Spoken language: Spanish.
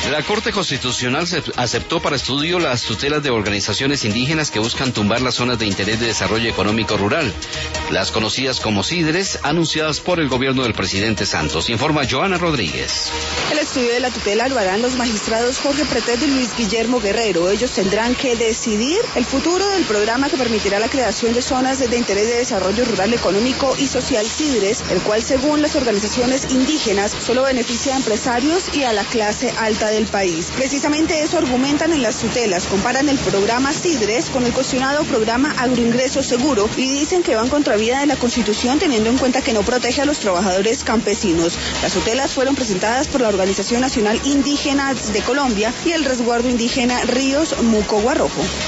La Corte Constitucional aceptó para estudio las tutelas de organizaciones indígenas que buscan tumbar las zonas de interés de desarrollo económico rural, las conocidas como CIDRES, anunciadas por el gobierno del presidente Santos. Informa Joana Rodríguez. El estudio de la tutela lo harán los magistrados Jorge Pretet y Luis Guillermo Guerrero. Ellos tendrán que decidir el futuro del programa que permitirá la creación de zonas de interés de desarrollo rural, económico y social CIDRES, el cual, según las organizaciones indígenas, solo beneficia a empresarios y a la clase alta del país. Precisamente eso argumentan en las tutelas. Comparan el programa CIDRES con el cuestionado programa Agroingreso Seguro y dicen que van contra vía de la Constitución, teniendo en cuenta que no protege a los trabajadores campesinos. Las tutelas fueron presentadas por la Organización Nacional Indígena de Colombia y el Resguardo Indígena Ríos Muco Guarrojo.